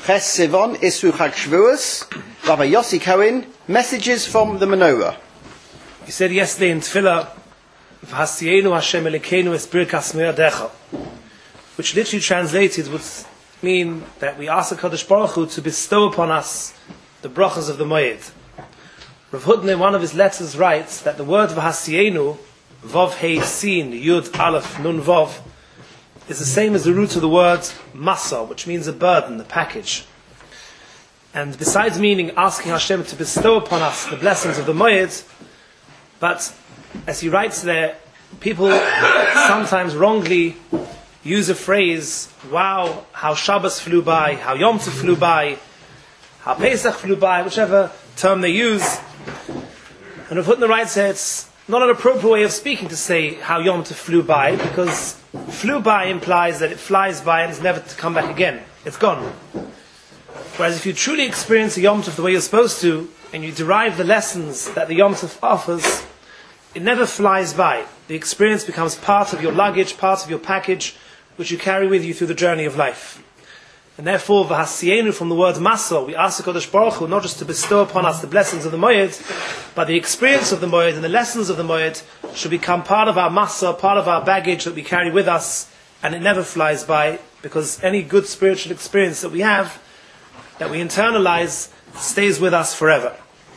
Ches Sivan, Isru Chag Shavuos, Rabbi Yossi Cohen, messages from the menorah. You said yesterday in Tefillah, V'hasiyenu Hashem Elokeinu es birkas me'adecha, which literally translated would mean that we ask HaKadosh Baruch Hu to bestow upon us the brachas of the Moed. Rav Hutner in one of his letters writes that the word V'hasiyenu, Vav Hei Sin, Yud Aleph Nun Vav, is the same as the root of the word Masa, which means a burden, a package. And besides meaning asking Hashem to bestow upon us the blessings of the Moed, but as he writes there, people sometimes wrongly use a phrase, wow, how Shabbos flew by, how Yom Tov flew by, how Pesach flew by, whichever term they use. And Rav Hutner writes there, it's not an appropriate way of speaking to say how Yom Tov flew by, because flew by implies that it flies by and is never to come back again. It's gone. Whereas if you truly experience a Yom Tov the way you're supposed to, and you derive the lessons that the Yom Tov offers, it never flies by. The experience becomes part of your luggage, part of your package, which you carry with you through the journey of life. And therefore, v'hasiyenu, from the word masa, we ask the Kodesh Baruch Hu not just to bestow upon us the blessings of the Moed, but the experience of the Moed and the lessons of the Moed should become part of our masa, part of our baggage that we carry with us, and it never flies by, because any good spiritual experience that we have, that we internalize, stays with us forever.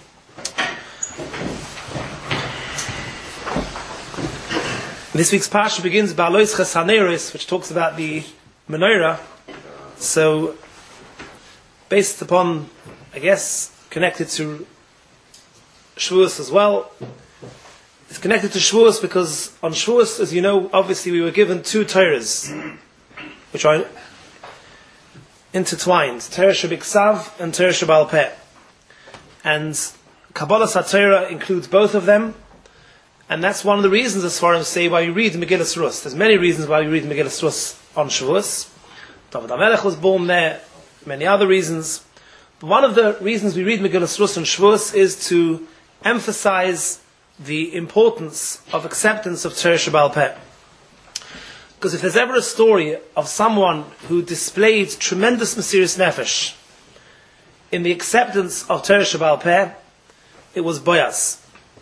This week's parsha begins by Alois Ches HaNeiros, which talks about the menorah. So, based upon, I guess, connected to Shavuos as well. It's connected to Shavuos because on Shavuos, as you know, obviously we were given two Torahs, which are intertwined, Torah Shebiksav and Torah Shebal Peh. And Kabbalah HaTorah includes both of them. And that's one of the reasons, as far as say, why we read Megillas Rus. There's many reasons why we read Megillas Rus on Shavuos. David HaMelech was born there, many other reasons. But one of the reasons we read Megillas Rus on Shavuos is to emphasize the importance of acceptance of Torah Shebal Peh. Because if there's ever a story of someone who displayed tremendous Mesiras Nefesh in the acceptance of Torah Shebal Peh, it was Boaz.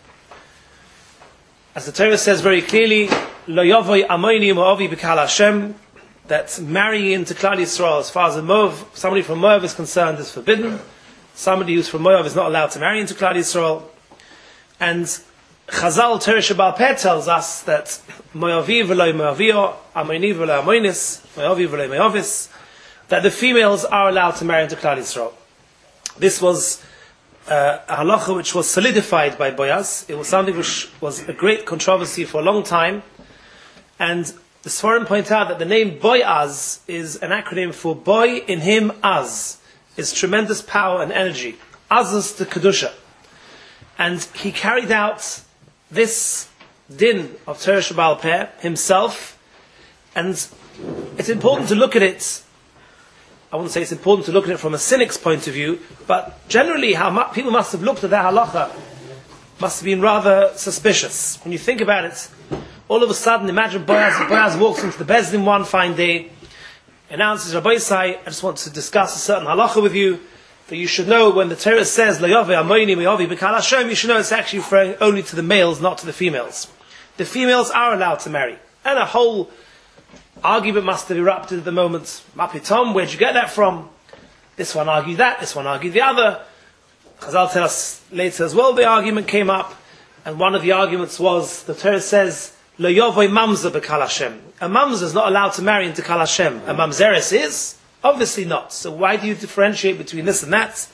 As the Torah says very clearly, Lo yavoi amoini moavi b'kal Hashem, that marrying into Klal Yisrael, as far as somebody from Moav is concerned, is forbidden. Somebody who's from Moav is not allowed to marry into Klal Yisrael. And Chazal Torah Shebal Peh tells us that Moavi v'lo Moavio, Amoni v'lo Amonis, Moavi v'lo Moavis, that the females are allowed to marry into Klal Yisrael. This was a halacha which was solidified by Boaz. It was something which was a great controversy for a long time. And the Sforim point out that the name Boaz is an acronym for Boy in him Az. Is tremendous power and energy. Azus the Kedusha. And he carried out this din of Torah Shebal Peh himself. And it's important to look at it. I wouldn't say it's important to look at it from a cynic's point of view, but generally how people must have looked at that halacha must have been rather suspicious. When you think about it, all of a sudden, imagine Boaz walks into the Beis Din one fine day, announces, Rabbi Isai, I just want to discuss a certain halacha with you, that you should know when the Torah says, Lo yavei amoini moavi b'kal Hashem, you should know it's actually referring only to the males, not to the females. The females are allowed to marry. And a whole argument must have erupted at the moment. Mapitom, where'd you get that from? This one argued that, this one argued the other. Chazal tell us later as well the argument came up, and one of the arguments was, the Torah says, Lo yavoi mamzer b'kal Hashem. A mamzer is not allowed to marry into Kal Hashem. A mamzeres is? Obviously not. So why do you differentiate between this and that?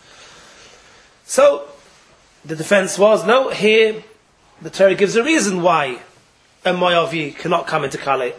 So, the defense was, no, here, the Torah gives a reason why a Moavi cannot come into marrying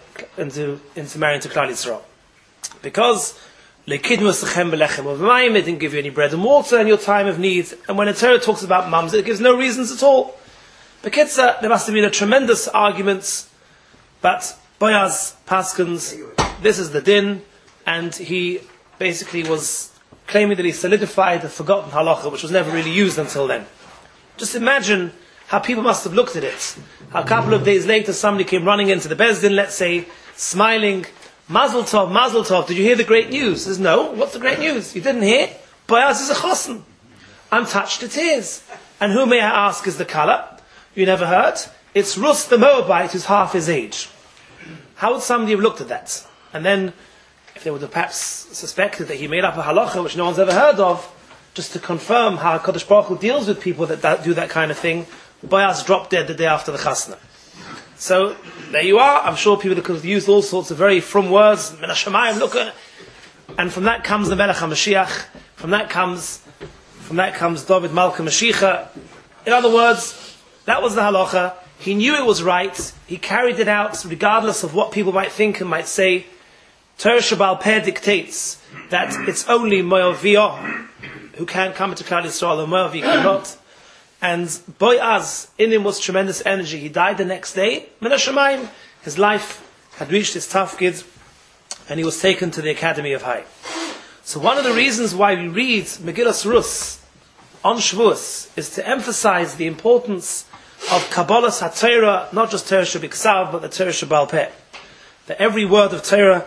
to Klal Yisrael. Because it didn't give you any bread and water in your time of need. And when the Torah talks about mums, it gives no reasons at all. Bekitza, there must have been a tremendous argument, but Boaz paskins, this is the din, and he basically was claiming that he solidified the forgotten halacha, which was never really used until then. Just imagine how people must have looked at it. A couple of days later, somebody came running into the Beis Din, let's say, smiling, Mazel tov, did you hear the great news? He says, no, what's the great news? You didn't hear? Boaz is a chosn. I'm touched to tears. And who, may I ask, is the Kala? You never heard? It's Rus the Moabite, who's half his age. How would somebody have looked at that? And then, if they would have perhaps suspected that he made up a halacha which no one's ever heard of, just to confirm how HaKadosh Baruch Hu deals with people that do that kind of thing, Boaz dropped dead the day after the chasna. So, there you are. I'm sure people could have used all sorts of very frum words. Min hashamayim, look at. And from that comes the Melech HaMashiach. From that comes David Malka Mashiach. In other words, that was the halacha. He knew it was right. He carried it out regardless of what people might think and might say. Torah Sheba'al Peh dictates that it's only Moaviyah who can come into Klal Yisrael, and Moavi cannot. And Boaz, in him was tremendous energy. He died the next day. Min hashamayim, his life had reached its tafkid, and he was taken to the Academy of Hai. So one of the reasons why we read Megillas Rus on Shavuos is to emphasize the importance of Kabbalas HaTorah, not just Torah Shebiksav, but the Torah Sheba'al Peh. That every word of Torah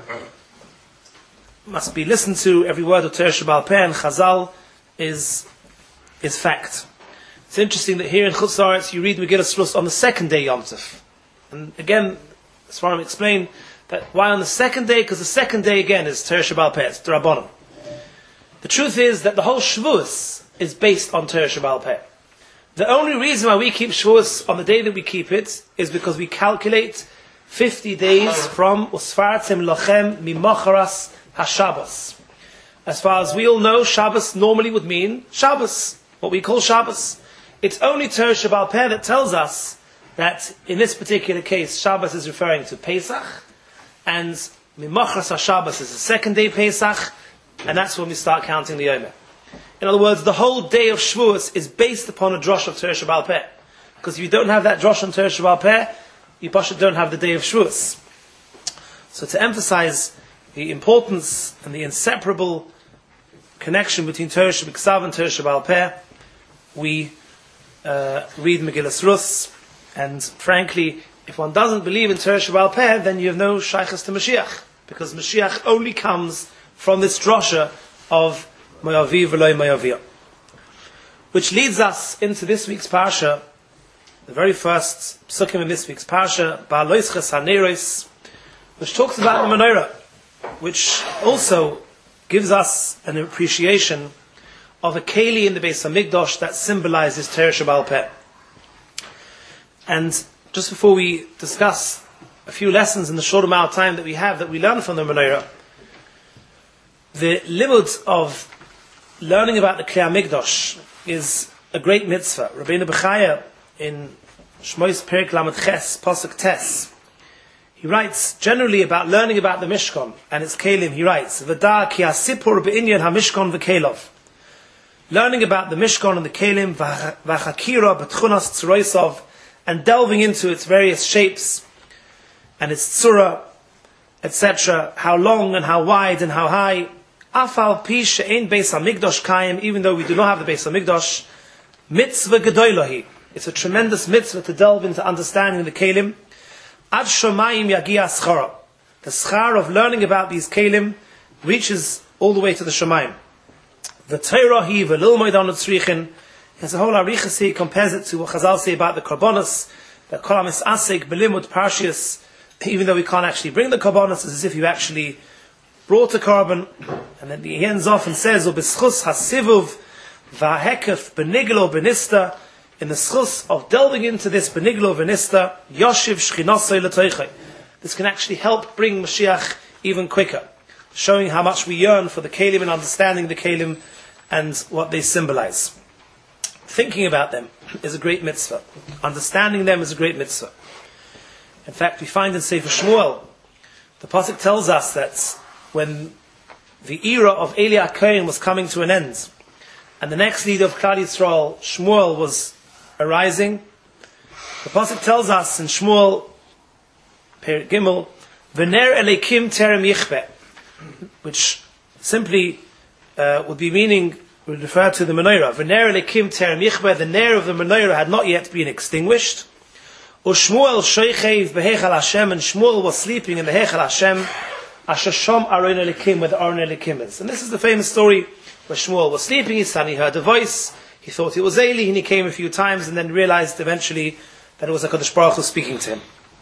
must be listened to, every word of Torah Sheba'al Peh, and Chazal is fact. It's interesting that here in Chutz La'aretz you read Megillas Rus on the second day Yom Tov. And again, Sfarim explain that why on the second day? Because the second day again is Torah Sheba'al Peh, it's D'Rabbanan. The truth is that the whole Shavuos is based on Torah Sheba'al Peh. The only reason why we keep Shavuos on the day that we keep it is because we calculate 50 days from Usfartim Lochem Mimocharas HaShabbos. As far as we all know, Shabbos normally would mean Shabbos, what we call Shabbos. It's only Torah Sheba'al Peh that tells us that in this particular case, Shabbos is referring to Pesach, and Mimocharas HaShabbos is the second day Pesach, and that's when we start counting the Yomer. In other words, the whole day of Shavuos is based upon a drosh of Torah Sheba'al Peh. Because if you don't have that drosh on Torah Sheba'al Peh, you don't have the day of Shavuos. So to emphasize the importance and the inseparable connection between Torah Shebiksav and Torah Sheba'al Peh, we read Megillas Rus, and frankly, if one doesn't believe in Torah Sheba'al Peh, then you have no shaychus to Mashiach, because Mashiach only comes from this drosha of Moavi v'loi Moaviyah. Which leads us into this week's parsha, the very first psukim in this week's parsha, Ba'aloisches HaNeiros, which talks about the menorah, which also gives us an appreciation of a keli in the Beis HaMikdash that symbolizes Torah Sheba'al Peh. And just before we discuss a few lessons in the short amount of time that we have that we learn from the menorah, the limud of learning about the Klei HaMikdash is a great mitzvah. Rabbeinu Bechaya in Shmois Perek Lamed Ches, Pasuk Tes, he writes generally about learning about the Mishkan and its kelim. He writes, "V'da ki hasipur be'inyan haMishkan v'kelov." Learning about the Mishkan and the kelim, v'chakira b'tchunas tzuroisov, and delving into its various shapes and its tzura, etc. How long and how wide and how high. Afal pi she'ein Beis HaMikdash kayim, even though we do not have the Beis HaMikdash, mitzvah gedoylahi. It's a tremendous mitzvah to delve into understanding the kelim. Ad shomayim yagia schara. The schar of learning about these kelim reaches all the way to the shomayim. The Torah hi v'lilmoid anu tzrichin. There's a whole arichas here, compares it to what Chazal say about the karbonos, that kol ha'misasek b'limud parshias, even though we can't actually bring the karbonos, it's as if you actually brought a carbon. And then he ends off and says, "U'b'schus hasivuv v'hekef beniglo benista." In the schus of delving into this beniglo benista, yoshiv shchinosei l'toichai. This can actually help bring Mashiach even quicker, showing how much we yearn for the kelim and understanding the kelim and what they symbolize. Thinking about them is a great mitzvah. Understanding them is a great mitzvah. In fact, we find in Sefer Shmuel, the pasuk tells us that when the era of Eli HaKohen was coming to an end, and the next leader of Klal Yisrael, Shmuel, was arising, the pasuk tells us in Shmuel, Perek Gimel, "V'ner Elokim terem yichbeh," which simply would refer to the menorah. "V'ner Elokim terem yichbeh," the ner of the menorah had not yet been extinguished. "U'Shmuel shoichev behechal Hashem," and Shmuel was sleeping in the Hechal Hashem. Asher Shom Aron Elikim, where the Aron Elikim is. And this is the famous story where Shmuel was sleeping, he suddenly heard a voice, he thought it was Eli, and he came a few times and then realized eventually that it was HaKadosh Baruch Hu speaking to him.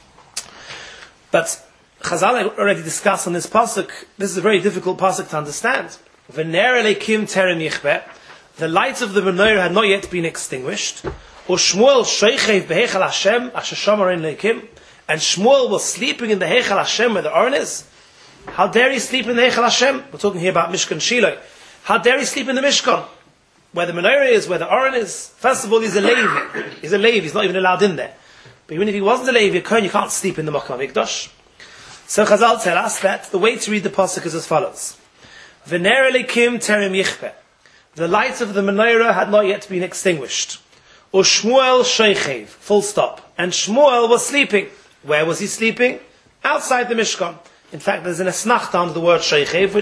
But Chazal already discussed on this pasuk, this is a very difficult pasuk to understand. V'ner Elikim terem yichbeh, the light of the menorah had not yet been extinguished. Or Shmuel sheichev behechal Hashem, asher shom aron Elikim, and Shmuel was sleeping in the Heichal Hashem where the Aron is. How dare he sleep in the Heichal Hashem? We're talking here about Mishkan Shiloh. How dare he sleep in the Mishkan, where the menorah is, where the Aron is? First of all, he's a Levi. He's a Levi. He's not even allowed in there. But even if he wasn't a Levi, a Kohen, you can't sleep in the Makom HaMikdash. So Chazal tell us that the way to read the pasuk is as follows: V'ner Elikim terem yichbeh. The light of the menorah had not yet been extinguished. Or Shmuel sheichev. Full stop. And Shmuel was sleeping. Where was he sleeping? Outside the Mishkan. In fact, there's an esnachta under the word sheichev,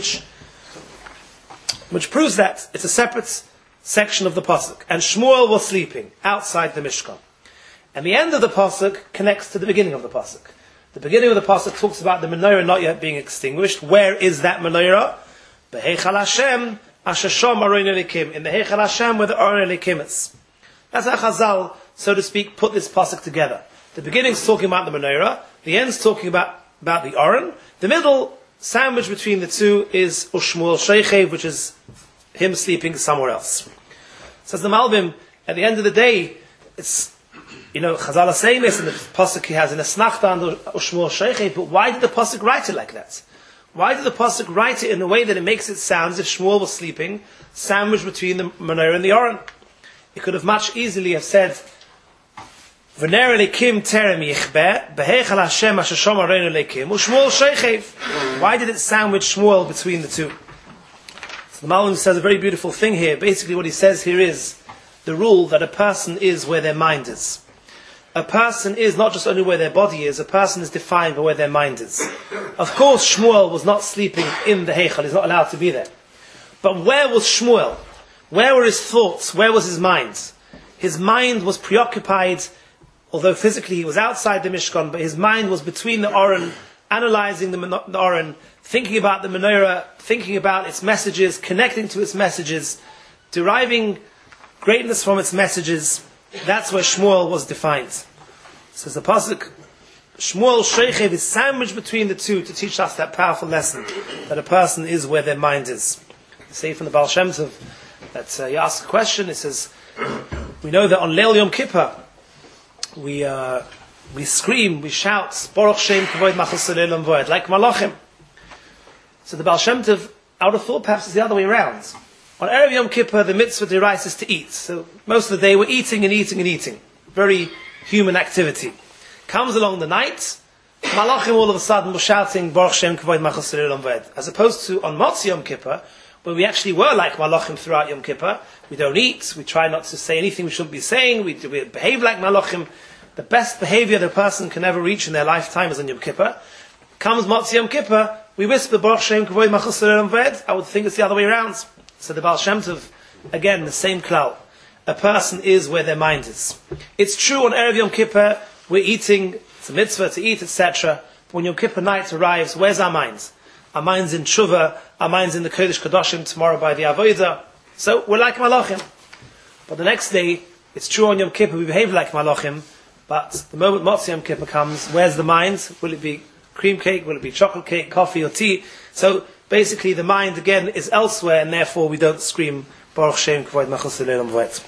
which proves that it's a separate section of the pasuk. And Shmuel was sleeping outside the Mishkan. And the end of the pasuk connects to the beginning of the pasuk. The beginning of the pasuk talks about the menorah not yet being extinguished. Where is that menorah? Beheichal Hashem, asher shom aron Elikim. In the Heichal Hashem, where the Aron Elikim is. That's how Chazal, so to speak, put this pasuk together. The beginning's talking about the menorah. The end's talking about the Aron. The middle sandwich between the two is Ushmuel Sheichev, which is him sleeping somewhere else. Says the Malbim, at the end of the day, it's, Chazal is saying this, and the pasuk he has in a snachta under Ushmuel Sheichev, but why did the pasuk write it like that? Why did the pasuk write it in a way that it makes it sound as if Shmuel was sleeping, sandwiched between the menorah and the Aron? It could have much easily have said, V'ner Elikim terem yichbeh, beheichal Hashem asher shom aron Elikim, u'Shmuel sheichev. Why did it sandwich Shmuel between the two? So the Malbim says a very beautiful thing here. Basically what he says here is the rule that a person is where their mind is. A person is not just only where their body is, a person is defined by where their mind is. Of course Shmuel was not sleeping in the Heichal, he's not allowed to be there. But where was Shmuel? Where were his thoughts? Where was his mind? His mind was preoccupied, although physically he was outside the Mishkan, but his mind was between the Aron, analyzing the Aron, thinking about the menorah, thinking about its messages, connecting to its messages, deriving greatness from its messages. That's where Shmuel was defined. Says the pasuk, Shmuel Sheichev is sandwiched between the two to teach us that powerful lesson, that a person is where their mind is. You say from the Baal Shem Tov, that you ask a question, it says, we know that on Leil Yom Kippur, we scream, we shout, Baruch Shem Kavod Machos Leil Voed, like Malachim. So the Baal Shem Tov, I would have thought perhaps it's the other way around. On Erev Yom Kippur, the mitzvah derives is to eat. So most of the day we're eating and eating and eating. Very human activity. Comes along the night, Malachim all of a sudden were shouting, Baruch Shem Kavod Machos Leil Voed. As opposed to on Motzi Yom Kippur, where we actually were like Malachim throughout Yom Kippur. We don't eat, we try not to say anything we shouldn't be saying, we behave like Malachim. The best behavior the person can ever reach in their lifetime is on Yom Kippur. Comes Motzi Yom Kippur, we whisper Baruch Shem Kavod Machos Leil Voed. I would think it's the other way around. So the Baal Shem Tov, again, the same klal. A person is where their mind is. It's true on Erev Yom Kippur, we're eating, it's a mitzvah to eat, etc. But when Yom Kippur night arrives, where's our minds? Our mind's in Tshuva, our mind's in the Kodesh Kodashim tomorrow by the Avodah. So we're like Malachim. But the next day, it's true on Yom Kippur, we behave like Malachim, but the moment Motzi Yom Kippur comes, where's the mind? Will it be cream cake? Will it be chocolate cake, coffee or tea? So basically the mind again is elsewhere, and therefore we don't scream Baruch Shem Kavod Machos Leil Voed.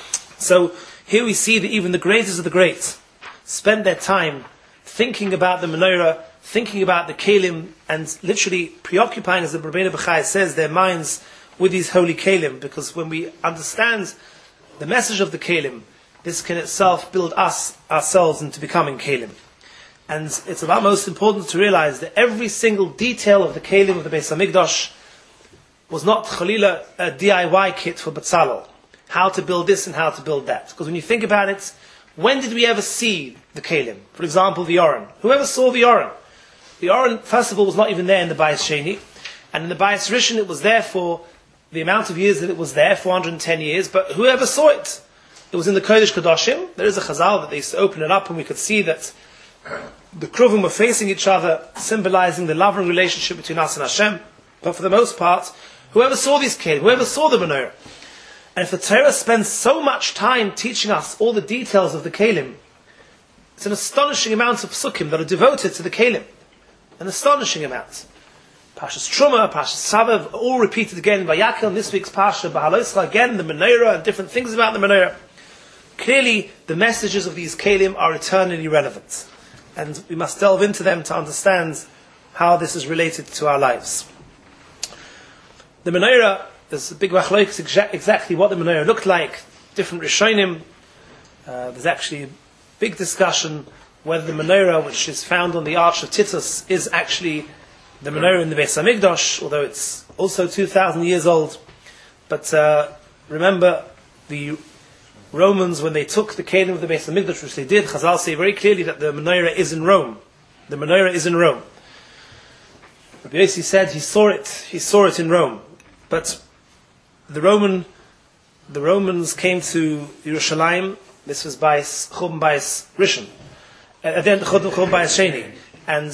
So here we see that even the greatest of the great spend their time thinking about the menorah, thinking about the kelim, and literally preoccupying, as the Rabbeinu Bechai says, their minds with these holy kelim, because when we understand the message of the kelim, this can itself build us, ourselves, into becoming kelim. And it's about most important to realize that every single detail of the kelim of the Beis HaMikdash was not Chalila a DIY kit for Betzalel. How to build this and how to build that. Because when you think about it, when did we ever see the kelim? For example, the Aron. Whoever saw the Aron? The Aron, first of all, was not even there in the Bayis Sheni. And in the Bayis Rishon, it was there for the amount of years that it was there, 410 years. But whoever saw it? It was in the Kodesh Kodashim. There is a chazal that they used to open it up and we could see that The Kruvim were facing each other, symbolizing the loving relationship between us and Hashem. But for the most part, whoever saw these kelim, whoever saw the menorah, and if the Torah spends so much time teaching us all the details of the kelim, it's an astonishing amount of psukim that are devoted to the kelim. An astonishing amount. Pashas Truma, Pashas Savav, all repeated again by Yaakov, this week's Pasha, Bahaloischa, again, the menorah, and different things about the menorah. Clearly, the messages of these kelim are eternally relevant. And we must delve into them to understand how this is related to our lives. The menorah, there's a big machlokes exactly what the menorah looked like. Different Rishonim. There's actually a big discussion whether the menorah, which is found on the Arch of Titus, is actually the menorah in the Beis Hamikdash, although it's also 2,000 years old. But remember, the Romans, when they took the kelim of the Beis Hamikdash, which they did, Chazal say very clearly that the menorah is in Rome. The menorah is in Rome. Rabbi Yossi said he saw it in Rome. But the Romans came to Yerushalayim. This was by Churban Bayis Rishon, then Churban Bayis Sheni, and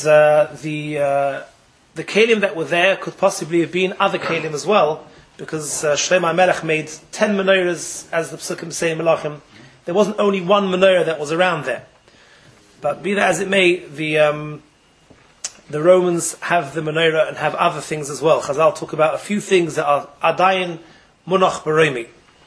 the kelim that were there could possibly have been other kelim as well, because Shlomo HaMelech made 10 menorahs, as the Psukim say in Melachim. There wasn't only one menorah that was around there. But be that as it may, the Romans have the menorah and have other things as well. Chazal talk about a few things that are adayin munach baromi.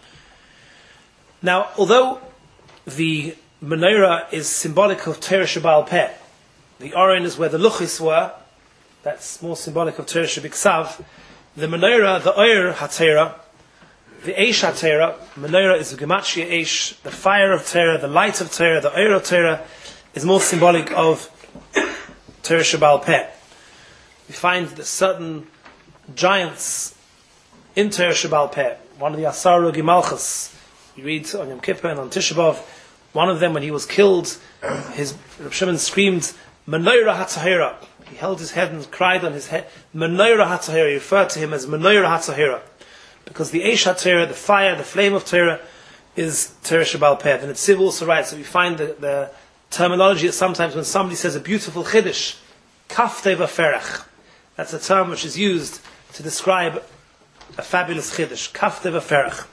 Now, although the menorah is symbolic of Torah Sheba'al Peh, the Aron is where the luchis were. That's more symbolic of Torah Shebiksav. The menorah, the Oyer HaTorah, the Eish HaTorah, menorah is the Gematria Eish, the fire of Torah, the light of Torah, the Oyer of Torah, is more symbolic of Torah Sheba'al Peh. We find that certain giants in Torah Sheba'al Peh, one of the Asar Rogi Malchus, you read on Yom Kippur and on Tisha B'Av, one of them, when he was killed, Reb Shimon screamed, Menorah HaTahira. He held his head and cried on his head, Menorah HaTahira. He referred to him as Menorah HaTahira, because the Eish HaTorah, the fire, the flame of Torah, is Torah Sheba'al Peh. And Tziv also writes that we find the terminology that sometimes when somebody says a beautiful chiddush, kaftei v'ferach, that's a term which is used to describe a fabulous chiddush, kaftei v'ferach.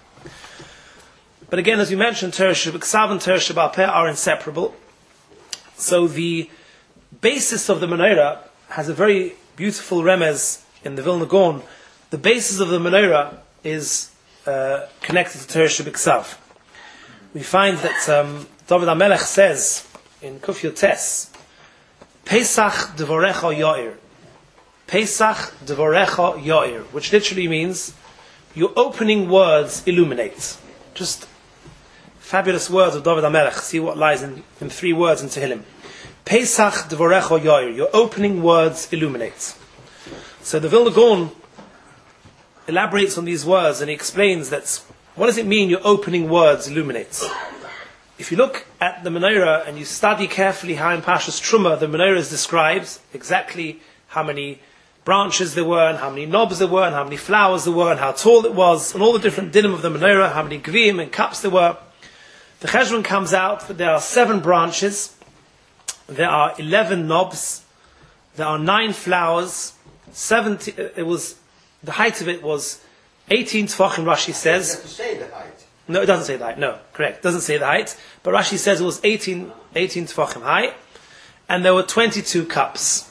But again, as you mentioned, Torah Shebiksav and Torah Sheba'al Peh are inseparable. So the basis of the menorah has a very beautiful remez in the Vilna Gaon. The basis of the menorah is connected to Torah Shebiksav. We find that David HaMelech says in Kuf Yotes, Pesach Devorecha Yair. Pesach Devorecha Yair, which literally means your opening words illuminate. Just fabulous words of David HaMelech. See what lies in 3 words in Tehillim. Pesach Devorecha Yair, your opening words illuminate. So the Vilna Gaon elaborates on these words and he explains that what does it mean your opening words illuminate? If you look at the menorah and you study carefully how in Pashas Truma the menorah is described, exactly how many branches there were and how many knobs there were and how many flowers there were and how tall it was and all the different dinim of the menorah, how many gvim and cups there were, the cheshbon comes out that there are 7 branches, there are 11 knobs, there are 9 flowers, 70. The height of it was 18 tefachim. Rashi says. You have to say the height. No, it doesn't say the height. No, correct. It doesn't say the height. But Rashi says it was 18 tefachim high, and there were 22 cups.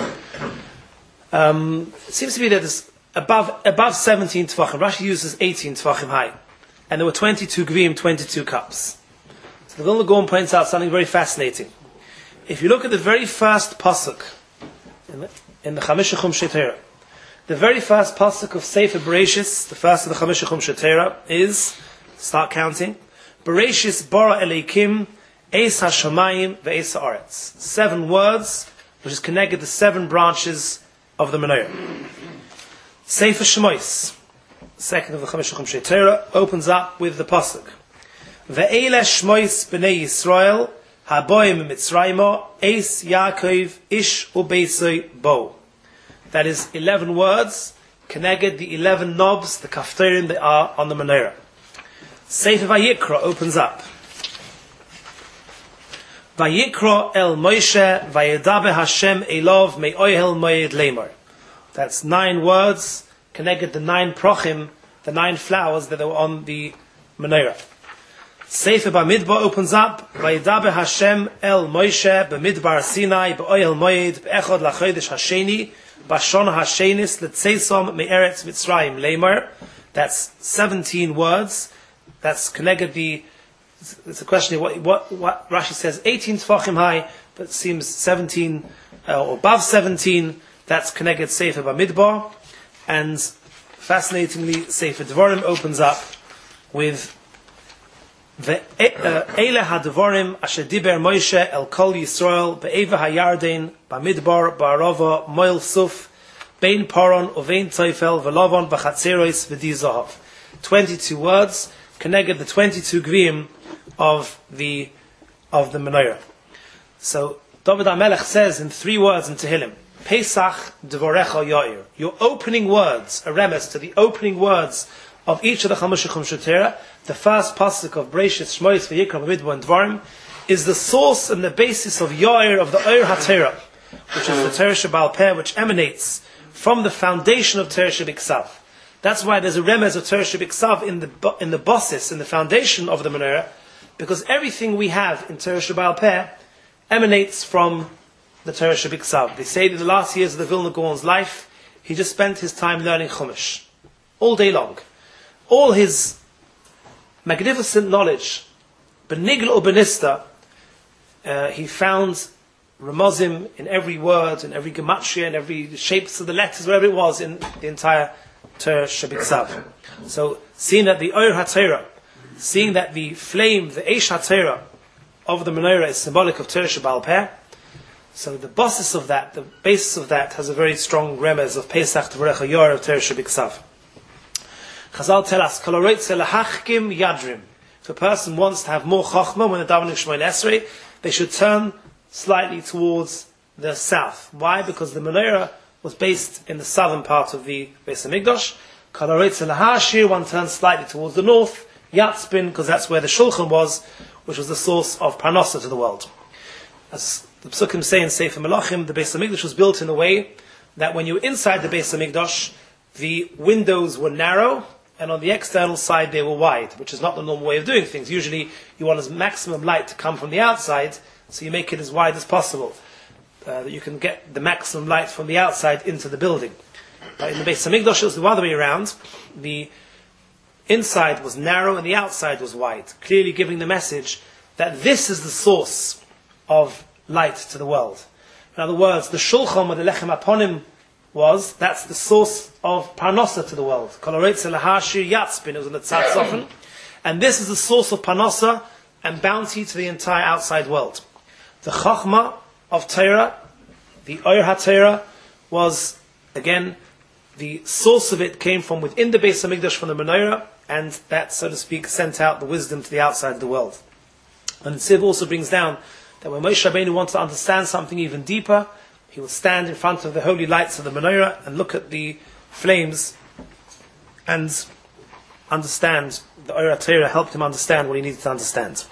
It seems to be that there's above 17 tefachim. Rashi uses 18 tefachim high, and there were 22 gvim, 22 cups. So the Vilna Gaon points out something very fascinating. If you look at the very first pasuk in the Chamisha Chumshei Torah, the very first pasuk of Sefer Bereshis, the first of the Chamisha Chumshei Torah, is, start counting, Bereshis bara Eleikim Eis HaShamayim ve'Eis HaAretz. 7 words, which is connected to 7 branches of the menorah. Sefer Shmois, second of the Chamisha Chumshei Torah, opens up with the pasuk, Ve'ele Shmois b'nei Yisrael Haboim Mitzrayim Eis Yaakov Ish Ubeisoi Bo. That is 11 words, connected the 11 knobs, the kaftorim that are on the menorah. Sefer Vayikra opens up. Vayikra el Moshe vayedaber Hashem elov me'ohel moed lemor. That's 9 words connected the 9 prochim, the 9 flowers that were on the menorah. Sefer Bamidbar opens up, Vayedaber Hashem el Moshe b'midbar Sinai b'ohel moed b'echad lachodesh hasheni b'shana hashenis l'tzeisom me'eretz Mitzrayim lemor. That's 17 words. That's connected the. It's a question of what Rashi says 18 tefachim high, but it seems 17 or above 17. That's connected Sefer Bamidbar, and fascinatingly, Sefer Devarim opens up with the Eile HaDevarim Asher Diber Moshe El Kol Yisrael Be'eva HaYarden Bamidbar Ba'arava Moil Suf Bein Paron Uvein Teufel Ve'Lavon B'Chatzeros V'Di Zahav. 22 words connected the 22 gvim of the menorah. So David HaMelech says in 3 words in Tehillim, Pesach Dvorecha Yair. Your opening words, a remes to the opening words of each of the Chamush Chumshei Torah, the first pasuk of Breshis, Shmois, Vayikra, Bamidbar, and Dvarim, is the source and the basis of Yair, of the Or HaTorah, which is the Torah Shebaal Peh, which emanates from the foundation of Torah Shebiksav. That's why there's a remez of Torah Shebiksav in the basis, in the foundation of the menorah, because everything we have in Torah Shebaal Peh emanates from the Torah Shebiksav. They say that the last years of the Vilna Gaon's life, he just spent his time learning Chumash, all day long. All his magnificent knowledge, benigl or benista, he found Ramazim in every word, in every gematria, in every shapes of the letters, wherever it was in the entire Torah Shebiksav. So, seeing that the Or HaTorah, seeing that the flame, the Eish HaTorah of the menorah is symbolic of Torah Shebaal Peh, so the basis of that, the basis of that, has a very strong remez of Pesach Tvorecha Yair of Torah Shebiksav. Chazal tell us, lahachkim yadrim. If a person wants to have more chokhmah when they're davening Shmoneh Esrei, they should turn slightly towards the south. Why? Because the menorah was based in the southern part of the Beis HaMikdash. Lahashir, one turns slightly towards the north. Yatzpin, because that's where the Shulchan was, which was the source of Parnasa to the world. As the Psukim say in Sefer Melachim, the Beis HaMikdash was built in a way that when you were inside the Beis HaMikdash, the windows were narrow, and on the external side they were wide, which is not the normal way of doing things. Usually you want as maximum light to come from the outside, so you make it as wide as possible, that you can get the maximum light from the outside into the building. But in the Beis HaMikdash it was the other way around. The inside was narrow and the outside was wide, clearly giving the message that this is the source of light to the world. In other words, the Shulchan where the Lechem Aponim was, that's the source of Parnasa to the world. Koloretze lahashir yatzpin, it was in the Tzad Sofen. And this is the source of Parnasa and bounty to the entire outside world. The Chachma of Torah, the Or HaTorah, was, again, the source of it came from within the Beis HaMikdash, from the menorah, and that, so to speak, sent out the wisdom to the outside of the world. And Tziv also brings down that when Moshe Rabbeinu wants to understand something even deeper, he will stand in front of the holy lights of the menorah and look at the flames and understand. The Or HaTorah helped him understand what he needed to understand.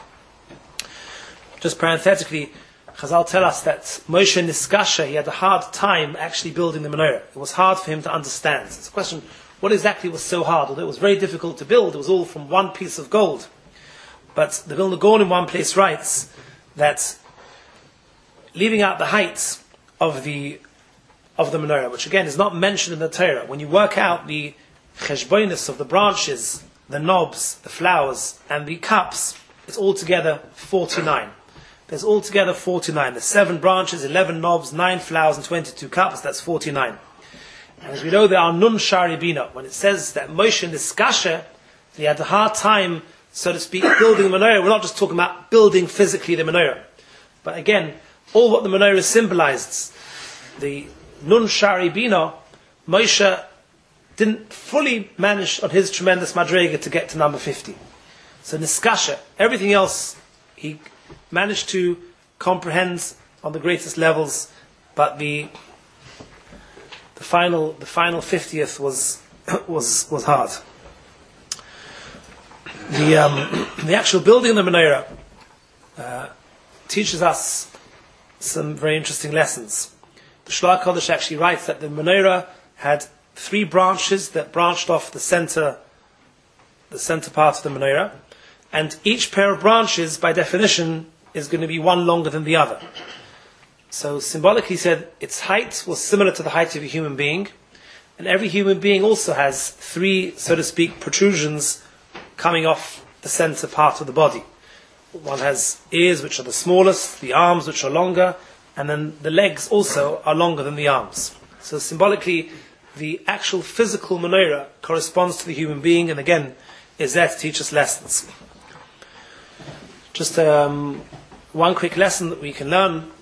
Just parenthetically, Chazal tell us that Moshe Niskasha, he had a hard time actually building the menorah. It was hard for him to understand. It's a question, what exactly was so hard? Although it was very difficult to build, it was all from one piece of gold. But the Vilna Gaon in one place writes that leaving out the heights of the menorah, which again is not mentioned in the Torah, when you work out the cheshbonis of the branches, the knobs, the flowers, and the cups, it's altogether 49. There's altogether 49. There's 7 branches, 11 knobs, 9 flowers, and 22 cups. That's 49. And as we know, there are nun shari bina. When it says that Moshe Niskasha, he had a hard time, so to speak, building the menorah, we're not just talking about building physically the menorah. But again, all what the menorah symbolized, the nun shari bina, Moshe didn't fully manage on his tremendous madrega to get to number 50. So Niskasha, everything else he managed to comprehend on the greatest levels, but the final 50th was hard. The actual building of the menorah, teaches us some very interesting lessons. The Shloach Kodesh actually writes that the menorah had 3 branches that branched off the center part of the menorah, and each pair of branches, by definition, is going to be one longer than the other. So symbolically said, its height was similar to the height of a human being, and every human being also has 3, so to speak, protrusions coming off the center part of the body. One has ears, which are the smallest, the arms, which are longer, and then the legs also are longer than the arms. So symbolically, the actual physical menorah corresponds to the human being, and again, is there to teach us lessons. Just one quick lesson that we can learn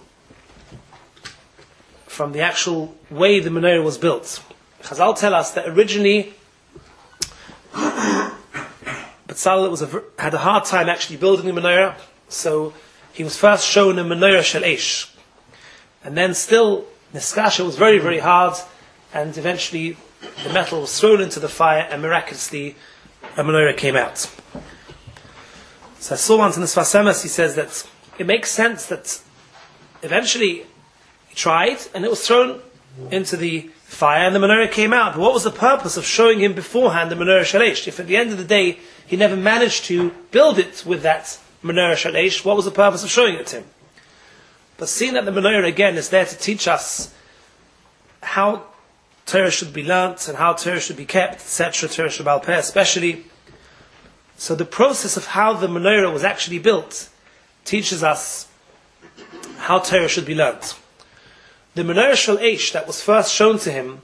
from the actual way the menorah was built. Chazal tell us that originally Betzalel had a hard time actually building the menorah, so he was first shown a menorah shel eish, and then still Niskasha was very, very hard, and eventually the metal was thrown into the fire, and miraculously a menorah came out. So I saw once in the Sfas Emes, he says that it makes sense that eventually he tried, and it was thrown into the fire, and the menorah came out. But what was the purpose of showing him beforehand the menorah shel eish? If at the end of the day he never managed to build it with that menorah shel eish, what was the purpose of showing it to him? But seeing that the menorah again is there to teach us how Torah should be learnt and how Torah should be kept, etc., Torah Sheba'al Peh especially. So the process of how the menorah was actually built teaches us how Torah should be learnt. The menorah shel eish that was first shown to him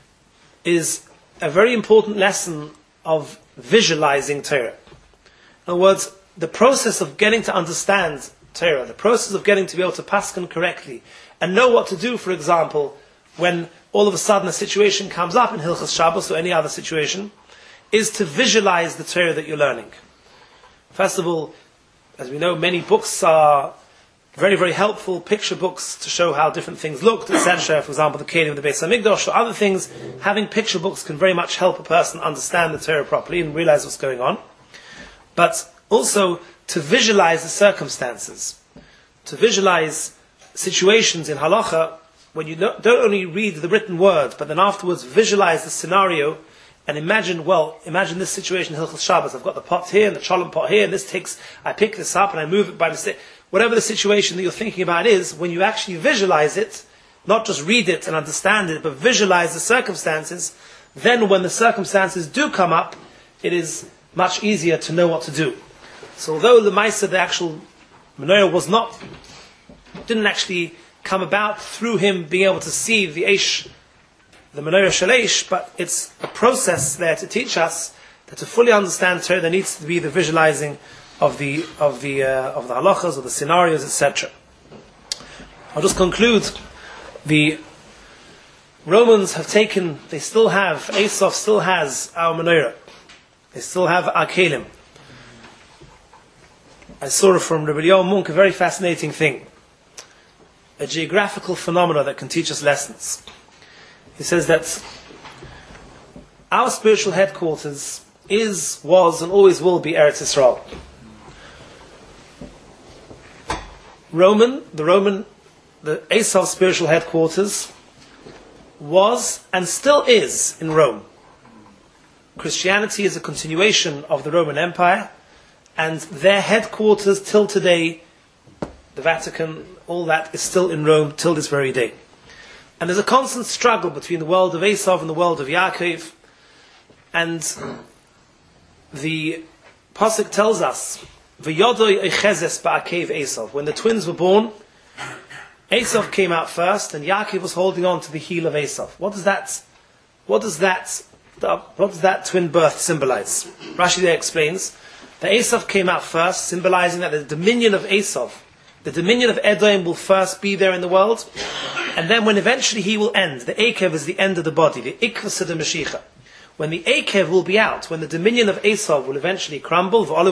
is a very important lesson of visualizing Torah. In other words, the process of getting to understand Torah, the process of getting to be able to paskin correctly and know what to do, for example, when all of a sudden a situation comes up in Hilchos Shabbos or any other situation, is to visualize the Torah that you're learning. First of all, as we know, many books are very, very helpful, picture books to show how different things looked, etc. For example, the Kelim of the Beis HaMikdash or other things. Having picture books can very much help a person understand the Torah properly and realize what's going on. But also to visualize the circumstances, to visualize situations in halacha when you don't only read the written word, but then afterwards visualize the scenario and imagine this situation in Hilchos Shabbos. I've got the pot here and the cholent pot here, and I pick this up and I move it by mistake. Whatever the situation that you're thinking about is, when you actually visualize it, not just read it and understand it, but visualize the circumstances, then when the circumstances do come up, it is much easier to know what to do. So although the Maisa, the actual menorah didn't actually come about through him being able to see the eish, the menorah shel eish, but it's a process there to teach us that to fully understand Torah there needs to be the visualizing of the halachas or the scenarios, etc. I'll just conclude. The Romans Esav still has our menorah. They still have our kelim. I saw from Rabbi Eliyahu Munk a very fascinating thing, a geographical phenomena that can teach us lessons. He says that our spiritual headquarters was, and always will be Eretz Yisrael. The Esav spiritual headquarters was and still is in Rome. Christianity is a continuation of the Roman Empire, and their headquarters till today, the Vatican, all that is still in Rome till this very day. And there's a constant struggle between the world of Esav and the world of Yaakov, and the Pasuk tells us, V'yodoi echezes ba'akev Esav. When the twins were born, Esav came out first, and Yaakov was holding on to the heel of Esav. What does that twin birth symbolize? Rashi there explains that Esav came out first, symbolizing that the dominion of Esav, the dominion of Edom, will first be there in the world, and then when eventually he will end, the Akev is the end of the body, the Ikvus of the Mashiach. When the Akev will be out, when the dominion of Esav will eventually crumble, then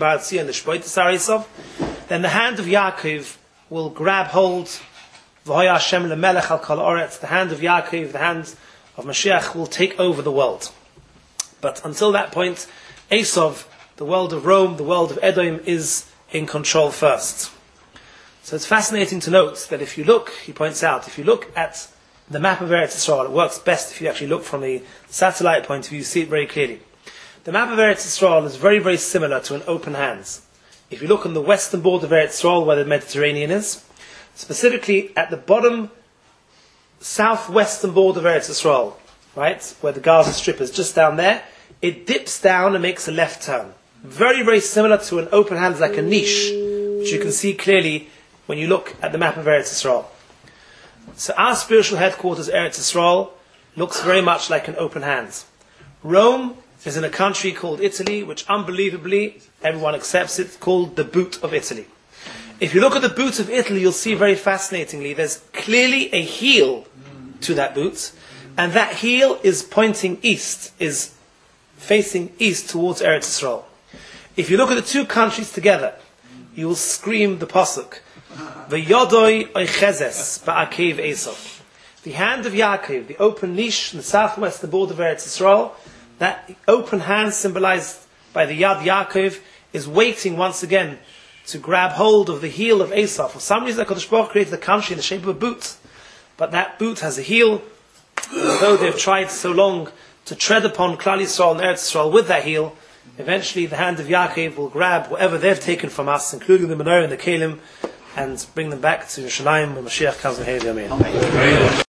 the hand of Yaakov will grab hold, the hand of Yaakov, the hand of Mashiach will take over the world. But until that point, Esav, the world of Rome, the world of Edom, is in control first. So it's fascinating to note that if you look, he points out, if you look at the map of Eretz Yisrael, it works best if you actually look from a satellite point of view, you see it very clearly. The map of Eretz Yisrael is very, very similar to an open hands. If you look on the western border of Eretz Yisrael, where the Mediterranean is, specifically at the bottom southwestern border of Eretz Yisrael, right, where the Gaza Strip is just down there, it dips down and makes a left turn. Very, very similar to an open hands, like a niche, which you can see clearly when you look at the map of Eretz Yisrael. So our spiritual headquarters, Eretz Yisrael, looks very much like an open hands. Rome is in a country called Italy, which unbelievably, everyone accepts it, called the boot of Italy. If you look at the boot of Italy, you'll see very fascinatingly, there's clearly a heel to that boot, and that heel is pointing east, is facing east towards Eretz Yisrael. If you look at the two countries together, you will scream the pasuk, V'yodoi oichezes ba'akev Esav. The hand of Yaakov, the open niche in the southwestern border of Eretz Yisrael, that open hand symbolized by the Yad Yaakov is waiting once again to grab hold of the heel of Esav. For some reason, HaKadosh Baruch Hu created the country in the shape of a boot, but that boot has a heel. As though they've tried so long to tread upon Klal Yisrael and Eretz Yisrael with that heel, eventually the hand of Yaakov will grab whatever they've taken from us, including the menorah and the kelim, and bring them back to Yerushalayim when Mashiach comes in Amen.